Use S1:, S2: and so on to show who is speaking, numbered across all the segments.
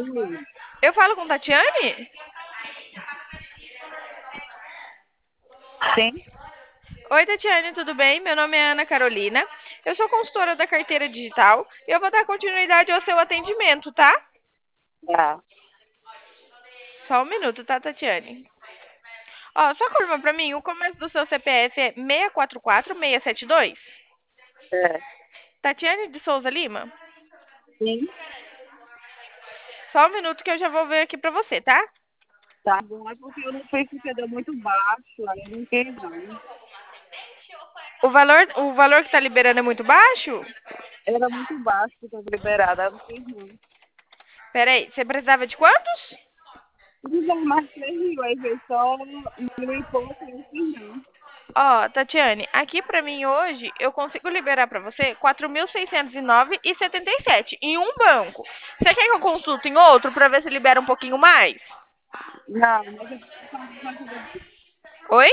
S1: Eu falo com Tatiane?
S2: Sim,
S1: Oi, Tatiane, tudo bem? Meu nome é Ana Carolina. Eu sou consultora da carteira digital e eu vou dar continuidade ao seu atendimento, tá?
S2: tá.
S1: Só um minuto, tá, Tatiane? Ó, só confirma pra mim, o começo do seu CPF é 644672?
S2: É,
S1: Tatiane de Souza Lima?
S2: sim,
S1: Só um minuto que eu já vou ver aqui pra você, tá?
S2: tá bom. É porque eu não sei se deu muito baixo, aí eu não quis não.
S1: O valor que tá liberando é muito baixo?
S2: Era muito baixo que estava liberada, aí eu não quis não.
S1: Peraí, você precisava de quantos?
S2: Precisava mais 3 mil, aí veio só 1.000 e pouco, eu não quis não.
S1: Ó, Tatiane, aqui pra mim hoje eu consigo liberar pra você 4.609,77 em um banco. Você quer que eu consulte em outro pra ver se libera um pouquinho mais?
S2: Não, mas eu precisava de ajuda disso.
S1: Oi?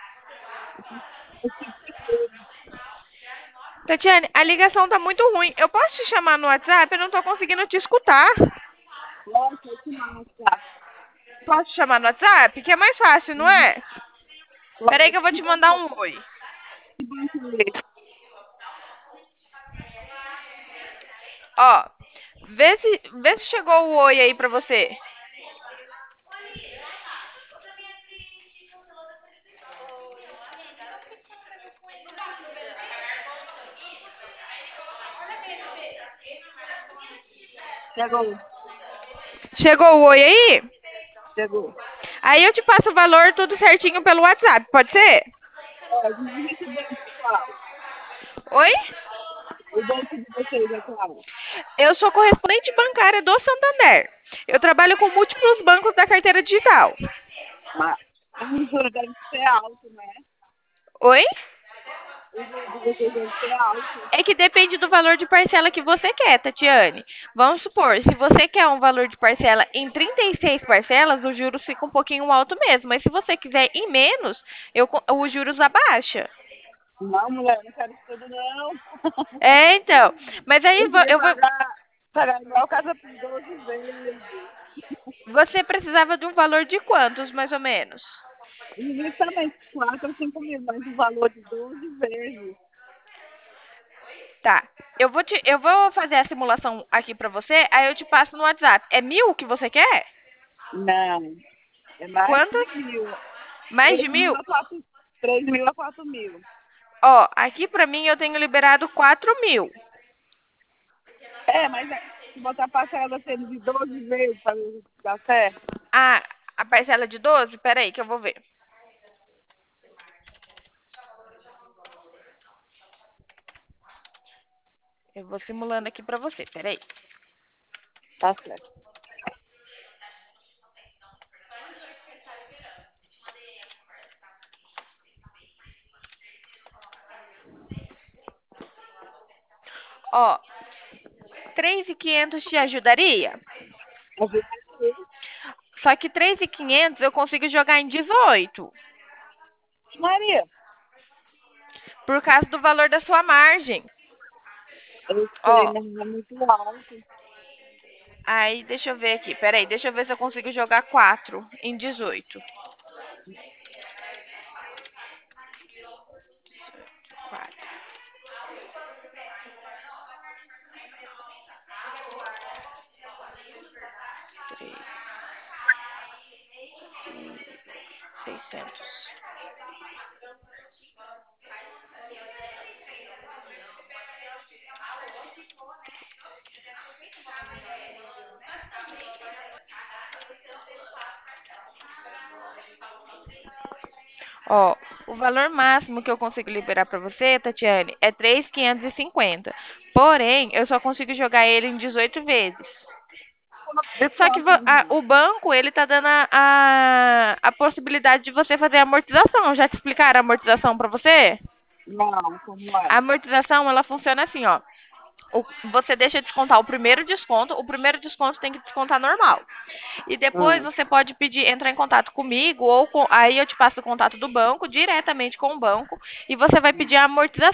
S1: Tatiane, a ligação tá muito ruim. Eu posso te chamar no WhatsApp? Eu não tô conseguindo te escutar.
S2: Nossa, eu te mando, tá?
S1: Posso te chamar no WhatsApp? Que é mais fácil, não é? Peraí que eu vou te mandar um oi.
S2: Que banco é esse?
S1: Ó, vê se chegou o oi aí pra você.
S2: Chegou,
S1: Chegou o oi aí?
S2: chegou.
S1: Aí eu te passo o valor tudo certinho pelo WhatsApp, pode ser?
S2: Pode, mas esse banco é qual?
S1: Oi?
S2: O banco de vocês é qual?
S1: Eu sou correspondente bancária do Santander. Eu trabalho com múltiplos bancos da carteira digital.
S2: Mas o juro deve ser alto, né?
S1: Oi?
S2: O juro de vocês deve ser alto.
S1: É que depende do valor de parcela que você quer, Tatiane. Vamos supor, se você quer um valor de parcela em 36 parcelas, os juros ficam um pouquinho alto mesmo. Mas se você quiser em menos, os juros abaixa.
S2: Não, mulher, não quero isso tudo, não.
S1: É, então. Mas aí
S2: Eu queria
S1: eu vou.
S2: pagar igual casa por 12 vezes.
S1: Você precisava de um valor de quantos, mais ou menos?
S2: Justamente 4 ou 5 mil, mas o valor de 12 vezes.
S1: Tá. Eu vou fazer a simulação aqui pra você, aí eu te passo no WhatsApp. É 1.000 que você quer?
S2: Não, é mais
S1: Quantos?
S2: de mil.
S1: Mais de
S2: 3 mil
S1: 1.000?
S2: a 4, 3 mil a 4 mil.
S1: Ó, aqui pra mim eu tenho liberado 4.000.
S2: É, mas se botar parcela sendo de 12 vezes para dar certo.
S1: Ah, a parcela de 12. Peraí que eu vou ver. Eu vou simulando aqui pra você, peraí.
S2: Tá certo.
S1: Ó, 3.500 te ajudaria? Só que 3.500 eu consigo jogar em 18.
S2: Maria,
S1: Por causa do valor da sua margem.
S2: eu sei,
S1: Ó,
S2: mas é muito alto.
S1: aí deixa eu ver aqui. Peraí, deixa eu ver se eu consigo jogar 4 em 18. 4. 3 e 600. Ó, o valor máximo que eu consigo liberar pra você, Tatiane, é 3.550. Porém, eu só consigo jogar ele em 18 vezes.
S2: De
S1: Só que
S2: quanto, menina?
S1: o banco, ele tá dando a possibilidade de você fazer amortização. Já te explicaram a amortização pra você?
S2: Não, como é?
S1: A amortização, ela funciona assim, ó. Você deixa descontar o primeiro desconto tem que descontar normal. E depois
S2: Hum,
S1: você pode pedir, entrar em contato comigo, aí eu te passo o contato do banco, diretamente com o banco, e você vai pedir a amortização.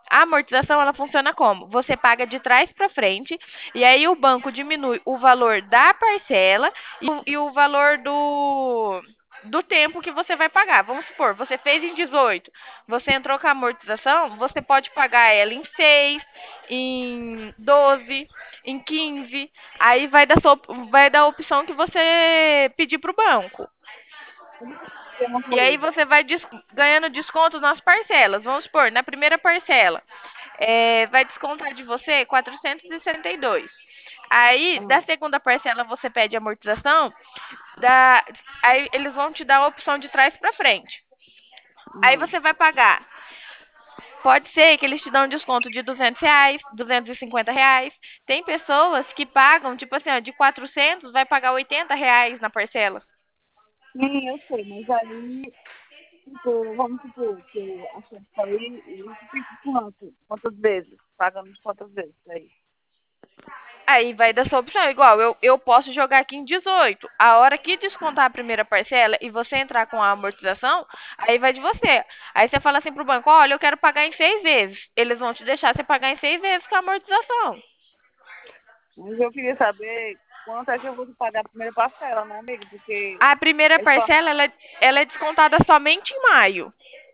S1: A amortização ela funciona como? Você paga de trás para frente e aí o banco diminui o valor da parcela e o valor do tempo que você vai pagar. Vamos supor, você fez em 18, você entrou com a amortização, você pode pagar ela em 6, em 12, em 15. Aí vai dar a opção que você pedir para o banco.
S2: Tem uma
S1: E aí
S2: coisa.
S1: você vai ganhando desconto nas parcelas. Vamos supor, na primeira parcela, vai descontar de você 462. Aí, da
S2: Ah,
S1: segunda parcela, você pede amortização, aí eles vão te dar a opção de trás para frente. Aí
S2: ah.
S1: você vai pagar. Pode ser que eles te dão um desconto de R$ 200, R$ 250. Tem pessoas que pagam, tipo assim, ó, de 400 vai pagar R$ 80 na parcela.
S2: Sim, eu sei, mas aí, tipo, vamos supor que eu aceito aí e isso fica quanto? Quantas vezes? Pagando quantas vezes aí?
S1: Aí vai da sua opção. Igual, eu posso jogar aqui em 18. A hora que descontar a primeira parcela e você entrar com a amortização, aí vai de você. Aí você fala assim pro banco, olha, eu quero pagar em 6 vezes. Eles vão te deixar você pagar em 6 vezes com a amortização.
S2: Mas eu queria saber quanto é que eu vou pagar a primeira parcela, né, amigo? Porque
S1: A primeira
S2: é só.
S1: parcela, ela é descontada somente em maio.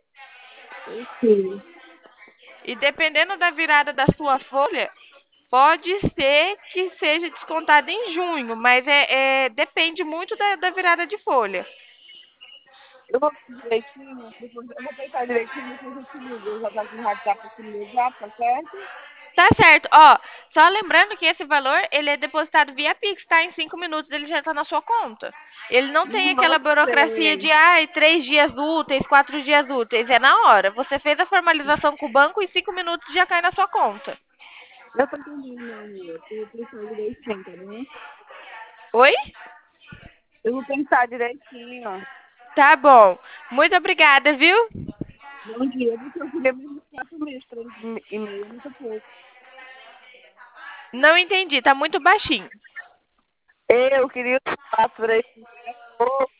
S2: Sim.
S1: E dependendo da virada da sua folha, pode ser que seja descontada em junho, mas depende muito da virada de folha.
S2: Eu vou ver direitinho, depois eu vou pensar direitinho, depois eu te ligo. Eu já tá com o WhatsApp aqui no meu zap, tá certo?
S1: Tá certo. Ó, só lembrando que esse valor, ele é depositado via Pix, tá? Em 5 minutos ele já tá na sua conta. Ele não tem aquela
S2: Eu
S1: burocracia de,
S2: sei.
S1: ai, 3 dias úteis, 4 dias úteis. É na hora. Você fez a formalização com o banco, em 5 minutos já cai na sua conta.
S2: Eu tô entendendo, meu amor. Eu vou pensar direitinho, tá bom?
S1: Oi?
S2: Eu vou pensar direitinho.
S1: Tá bom. Muito obrigada, viu?
S2: Bom dia, porque eu queria mesmo 4 meses, 3 e meio, é muito pouco.
S1: Não entendi, tá muito baixinho.
S2: Eu queria 4, 3 meses, é pouco.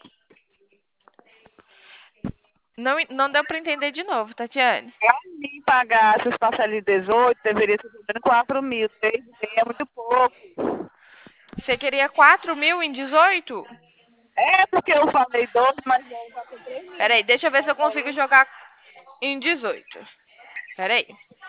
S1: Não, não deu pra entender de novo, Tatiane.
S2: Pra mim pagar essas parcelas de 18, deveria ser pelo 4 mil. 3 e meio é muito pouco.
S1: Você queria 4 mil em 18?
S2: É porque eu falei 12, mas já tem 3 mil,
S1: Peraí,
S2: né?
S1: deixa eu ver se eu
S2: Agora
S1: consigo jogar em 18. Peraí.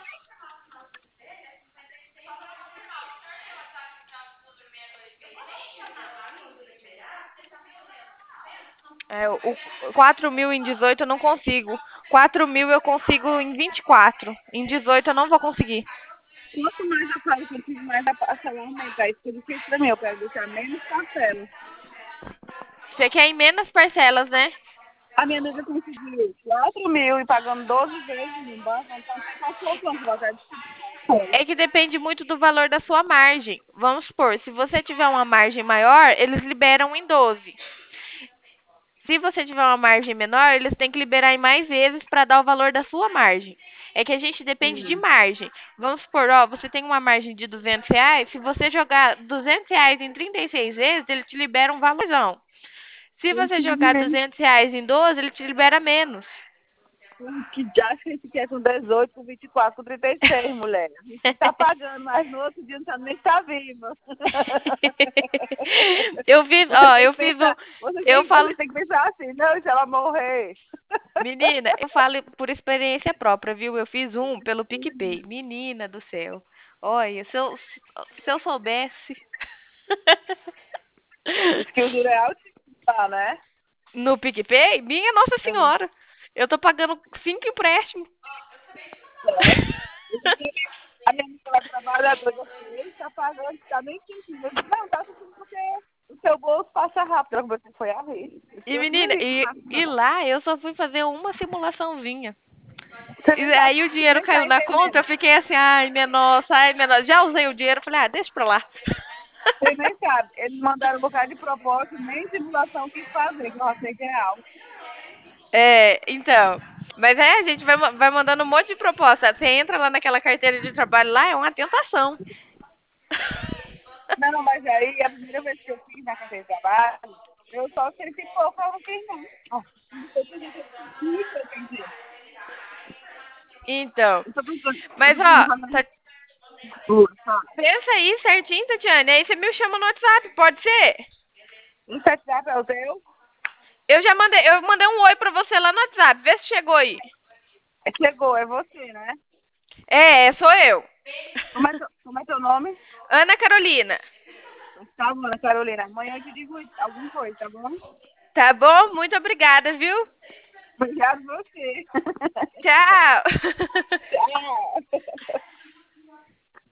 S1: O 4 mil em 18 eu não consigo. 4 mil eu consigo em 24. Em 18 eu não vou conseguir.
S2: quanto mais eu falo contigo, mais a parcela aumenta. Isso é difícil pra mim. Eu quero deixar menos parcelas.
S1: Você quer em menos parcelas, né?
S2: A minha amiga conseguiu 4 mil e pagando 12 vezes no banco, então você passou quanto? Vai dar parcela.
S1: É que depende muito do valor da sua margem. Vamos supor, se você tiver uma margem maior, eles liberam em 12. Se você tiver uma margem menor, eles têm que liberar em mais vezes para dar o valor da sua margem. É que a gente depende de
S2: Sim,
S1: margem. Vamos supor, ó, você tem uma margem de R$ 200, se você jogar R$ 200 em 36 vezes, ele te libera um valorzão. Se
S2: eu
S1: você jogar
S2: entendi.
S1: R$ 200 em 12, ele te libera menos.
S2: Que já que esse quer com 18, com 24, com 36, mulher. A gente tá pagando, mas no outro dia não tá nem tá viva.
S1: Eu fiz,
S2: Você
S1: ó,
S2: tem
S1: eu
S2: que
S1: fiz um,
S2: pensar, você
S1: eu
S2: tem,
S1: falo,
S2: você tem que pensar assim, não, se ela morrer.
S1: menina, eu falo por experiência própria, viu? Eu fiz um pelo PicPay. Menina do céu. Olha, se eu soubesse.
S2: Diz que o juro é alto, tá, né?
S1: No PicPay, minha Nossa
S2: Aham.
S1: Senhora. Eu tô pagando 5 empréstimos.
S2: É. A minha amiga ela é trabalhadora fez, tá pagando, tá nem sentindo. Eu disse, não, tá sentindo porque o seu bolso passa rápido. Ela você foi a rir.
S1: E
S2: Deus me
S1: menina,
S2: livre,
S1: e,
S2: não faço
S1: e
S2: não.
S1: lá eu só fui fazer uma simulaçãozinha.
S2: Você
S1: E
S2: nem tá,
S1: aí o
S2: você
S1: dinheiro
S2: nem tá
S1: caiu na conta, eu
S2: entendendo.
S1: fiquei assim, ai, minha nossa, ai, minha nossa. Já usei o dinheiro, falei, deixa pra lá.
S2: Você nem sabe. Eles mandaram um bocado de propósito, nem simulação quis fazer, que eu achei que é algo.
S1: Então. Mas a gente vai mandando um monte de proposta. Você entra lá naquela carteira de trabalho lá, é uma tentação.
S2: Não, mas aí, a primeira vez que eu fiz na carteira de trabalho, eu só senti pouco, eu não fiz não. Ó, depois que eu fiz, eu entendi.
S1: Então.
S2: Eu tô pensando,
S1: Mas, ó,
S2: fazer tudo, sabe?
S1: pensa aí certinho, Tatiane. Aí você me chama no WhatsApp, pode ser?
S2: Um WhatsApp é o teu?
S1: Eu mandei um oi pra você lá no WhatsApp. Vê se chegou aí.
S2: Chegou, é você, né?
S1: Sou eu.
S2: Como é teu nome?
S1: Ana Carolina.
S2: Tá bom, Ana Carolina. Amanhã eu te digo alguma coisa, tá bom?
S1: Tá bom? Muito obrigada, viu?
S2: Obrigado você.
S1: Tchau.
S2: Tchau.